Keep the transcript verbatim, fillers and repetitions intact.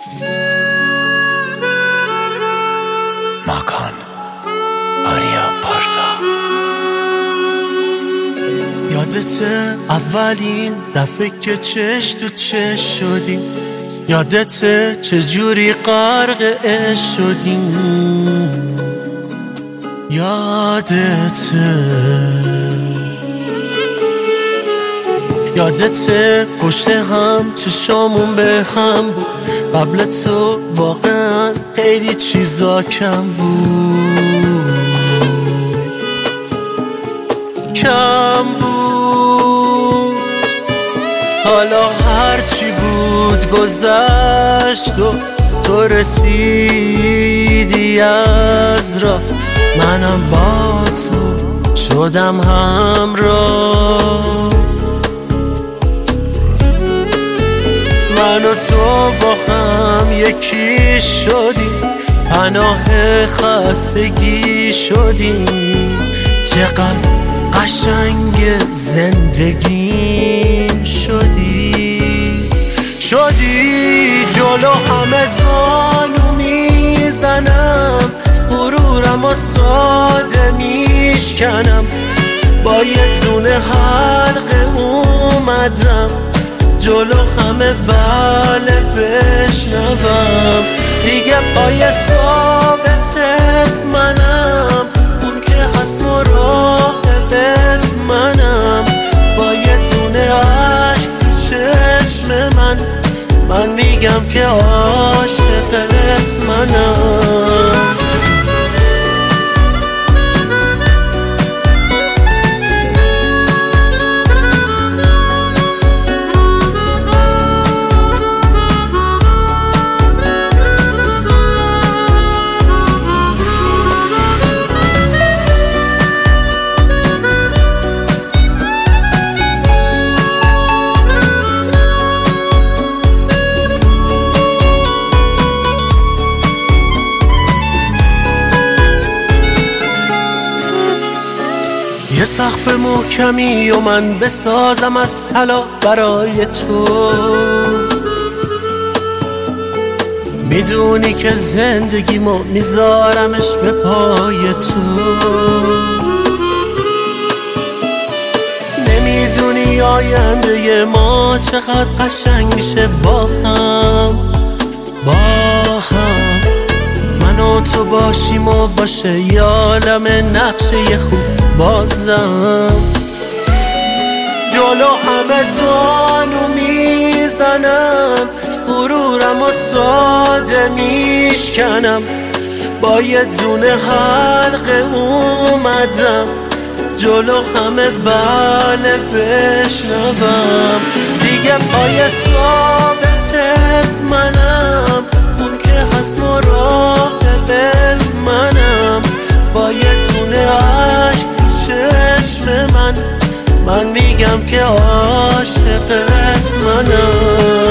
ماکان آریا پارسا. یادته اولین دفعه که چش تو چش شدیم؟ یادته چجوری غرق عشق شدیم؟ یادته یادته پشت هم چشامون به هم بود؟ قبل تو واقعا خیلی چیزا کم بود، کم بود. حالا هرچی بود گذشت و تو رسیدی از راه، منم با تو شدم همراه. من و تو با هم یکی شدیم، پناه خستگی شدیم. چقدر قشنگ زندگیم شدی، شدی. جلو همه زانو میزنم، غرورم و ساده میشکنم. با یه دونه حلقه اومدم جلو همه بله بشنوم. دیگه پای ثابتت منم، اون که هست مراقبت منم. با یه دونه عشق تو چشم من، من میگم که عاشقت منم. یه سقف محکمی و من بسازم از طلا برای تو. میدونی که زندگیمو میذارمش به پای تو. نمیدونی آینده ما چقدر قشنگ میشه با هم، با هم. من و تو باشیم و باشه یه عالم نقشه خوب بازم. جلو همه زانو میزنم، غرورم و ساده میشکنم. با یه دونه حلقه اومدم جلو همه بله بشنوم. دیگه پای ثابتت منم، اون که هست مراقبت منم. با یه دونه عشق تو چشم من، من میگم که عاشقت منم.